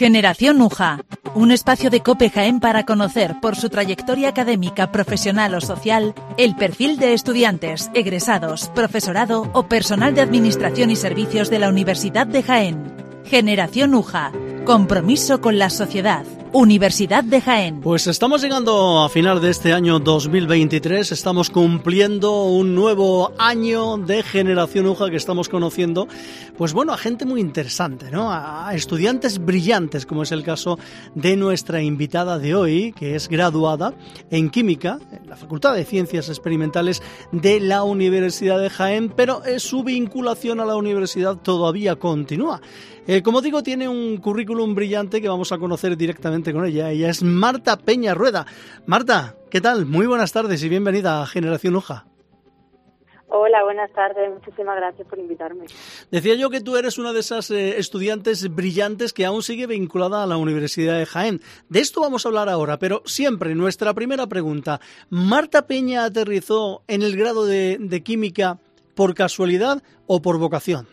Generación UJA, un espacio de COPE Jaén para conocer, por su trayectoria académica, profesional o social, el perfil de estudiantes, egresados, profesorado o personal de administración y servicios de la Universidad de Jaén. Generación UJA, compromiso con la sociedad. Universidad de Jaén. Pues estamos llegando a final de este año 2023, estamos cumpliendo un nuevo año de Generación UJA que estamos conociendo, pues bueno, a gente muy interesante, ¿no? A estudiantes brillantes, como es el caso de nuestra invitada de hoy, que es graduada en Química, en la Facultad de Ciencias Experimentales de la Universidad de Jaén, pero su vinculación a la universidad todavía continúa. Como digo, tiene un currículum brillante que vamos a conocer directamente con ella. Ella es Marta Peña Rueda. Marta, ¿qué tal? Muy buenas tardes y bienvenida a Generación UJA. Hola, buenas tardes. Muchísimas gracias por invitarme. Decía yo que tú eres una de esas estudiantes brillantes que aún sigue vinculada a la Universidad de Jaén. De esto vamos a hablar ahora, pero siempre nuestra primera pregunta. ¿Marta Peña aterrizó en el grado de Química por casualidad o por vocación?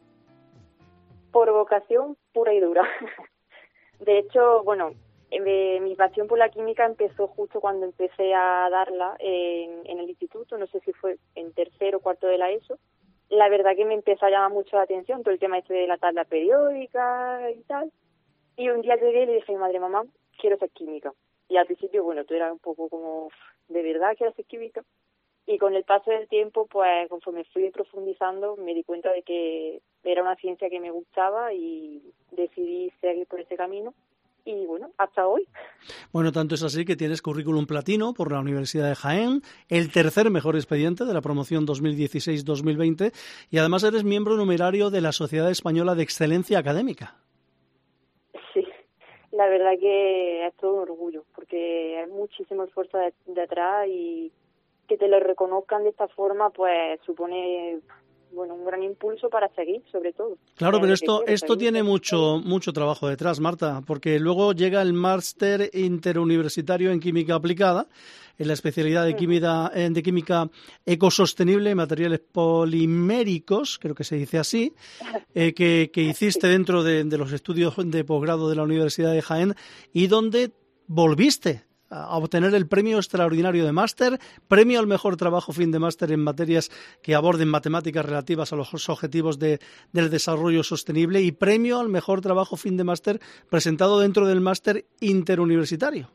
Por vocación pura y dura. De hecho, bueno, mi pasión por la química empezó justo cuando empecé a darla en el instituto, no sé si fue en tercero o cuarto de la ESO. La verdad que me empezó a llamar mucho la atención todo el tema este de la tabla periódica y tal. Y un día llegué y le dije a mi madre, mamá, quiero ser química. Y al principio, bueno, todo era un poco como, ¿de verdad quiero ser química? Y con el paso del tiempo, pues conforme fui profundizando, me di cuenta de que era una ciencia que me gustaba y decidí seguir por ese camino. Y bueno, hasta hoy. Bueno, tanto es así que tienes currículum platino por la Universidad de Jaén, el tercer mejor expediente de la promoción 2016-2020 y además eres miembro numerario de la Sociedad Española de Excelencia Académica. Sí, la verdad que es todo un orgullo, porque hay muchísimo esfuerzo detrás y que te lo reconozcan de esta forma, pues supone, bueno, un gran impulso para seguir, sobre todo. Claro, pero esto tiene mucho trabajo detrás, Marta, porque luego llega el máster interuniversitario en química aplicada, en la especialidad de química ecosostenible y materiales poliméricos, creo que se dice así, que hiciste dentro de los estudios de posgrado de la Universidad de Jaén y donde volviste a obtener el premio extraordinario de máster, premio al mejor trabajo fin de máster en materias que aborden matemáticas relativas a los objetivos del desarrollo sostenible y premio al mejor trabajo fin de máster presentado dentro del máster interuniversitario.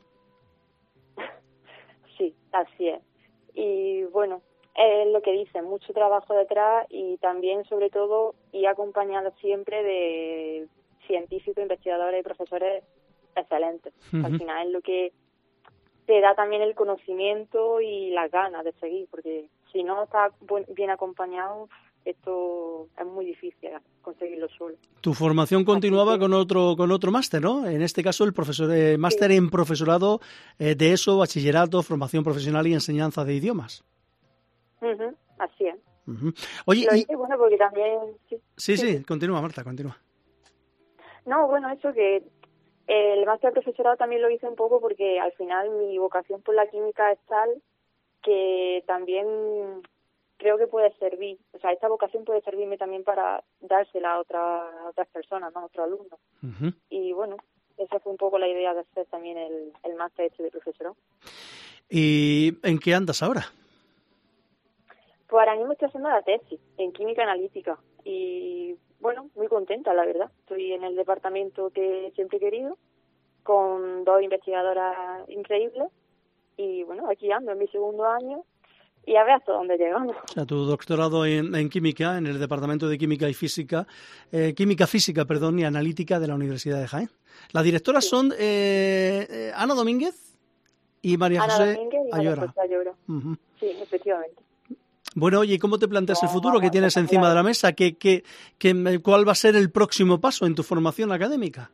Sí, así es. Y bueno, es lo que dicen, mucho trabajo detrás y también, sobre todo, y acompañado siempre de científicos, investigadores y profesores excelentes. Al final es lo que te da también el conocimiento y las ganas de seguir, porque si no estás bien acompañado, esto es muy difícil conseguirlo solo. Tu formación continuaba con otro máster, ¿no? En este caso el máster en profesorado de ESO, bachillerato, formación profesional y enseñanza de idiomas. Así es. Oye, lo hice, bueno, porque también... Sí, continúa, Marta, continúa. No, bueno, eso que el máster de profesorado también lo hice un poco porque al final mi vocación por la química es tal que también creo que puede servir, o sea, esta vocación puede servirme también para dársela a otras personas, ¿no? A otros alumnos. Y bueno, esa fue un poco la idea de hacer también el máster de profesorado. ¿Y en qué andas ahora? Pues ahora mismo estoy haciendo la tesis en química analítica y bueno, muy contenta, la verdad. Estoy en el departamento que siempre he querido, con 2 investigadoras increíbles y bueno, aquí ando en mi segundo año y a ver hasta dónde llegamos. O sea, tu doctorado en química, en el departamento de química y física, química física, y analítica de la Universidad de Jaén. Las directoras son Ana Domínguez y María José Ayora. Sí, efectivamente. Bueno, oye, ¿cómo te planteas el futuro que tienes encima de la mesa? ¿Cuál va a ser el próximo paso en tu formación académica?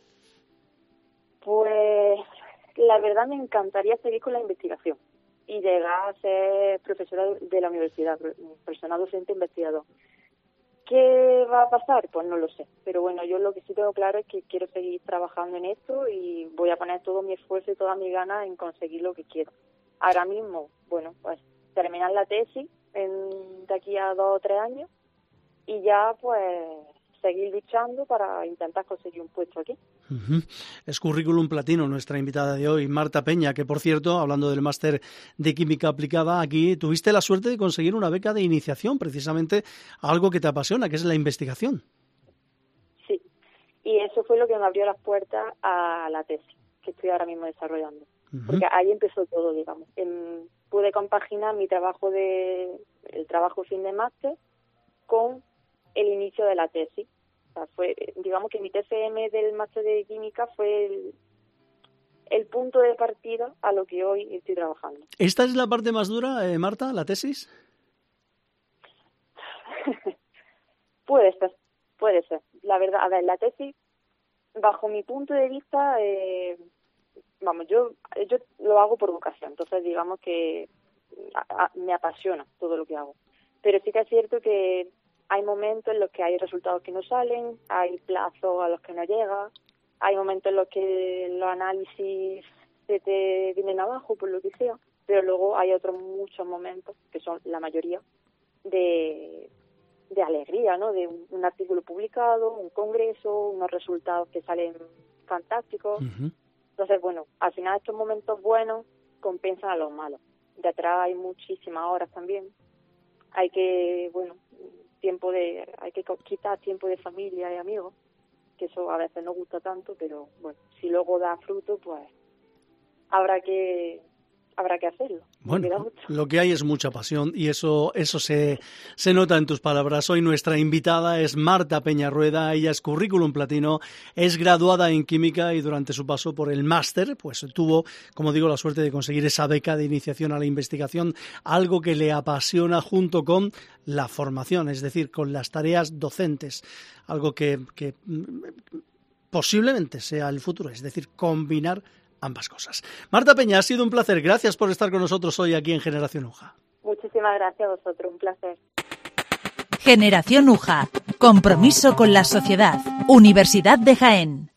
Pues la verdad me encantaría seguir con la investigación y llegar a ser profesora de la universidad, personal docente investigador. ¿Qué va a pasar? Pues no lo sé. Pero bueno, yo lo que sí tengo claro es que quiero seguir trabajando en esto y voy a poner todo mi esfuerzo y todas mis ganas en conseguir lo que quiero. Ahora mismo, bueno, pues terminar la tesis de aquí a 2 o 3 años y ya pues seguir luchando para intentar conseguir un puesto aquí. Uh-huh. Es Currículum Platino nuestra invitada de hoy, Marta Peña, que por cierto, hablando del máster de Química Aplicada, aquí tuviste la suerte de conseguir una beca de iniciación, precisamente a algo que te apasiona, que es la investigación. Sí, y eso fue lo que me abrió las puertas a la tesis que estoy ahora mismo desarrollando. Uh-huh. Porque ahí empezó todo, digamos. Pude compaginar el trabajo fin de máster con el inicio de la tesis. O sea, digamos que mi TFM del máster de química fue el punto de partida a lo que hoy estoy trabajando. ¿Esta es la parte más dura, Marta, la tesis? Puede ser. La verdad, a ver, la tesis, bajo mi punto de vista, yo lo hago por vocación. Entonces, digamos que me apasiona todo lo que hago. Pero sí que es cierto que hay momentos en los que hay resultados que no salen, hay plazos a los que no llega, hay momentos en los que los análisis se te vienen abajo, por lo que sea, pero luego hay otros muchos momentos, que son la mayoría, de alegría, ¿no? De un artículo publicado, un congreso, unos resultados que salen fantásticos. Uh-huh. Entonces, bueno, al final estos momentos buenos compensan a los malos. De atrás hay muchísimas horas también. Hay que quitar tiempo de familia y amigos, que eso a veces no gusta tanto, pero bueno, si luego da fruto, pues habrá que hacerlo. Bueno, lo que hay es mucha pasión y eso se nota en tus palabras. Hoy nuestra invitada es Marta Peña Rueda, ella es Currículum Platino, es graduada en Química y durante su paso por el máster, pues tuvo, como digo, la suerte de conseguir esa beca de iniciación a la investigación, algo que le apasiona junto con la formación, es decir, con las tareas docentes, algo que posiblemente sea el futuro, es decir, combinar ambas cosas. Marta Peña, ha sido un placer. Gracias por estar con nosotros hoy aquí en Generación UJA. Muchísimas gracias a vosotros. Un placer. Generación UJA. Compromiso con la sociedad. Universidad de Jaén.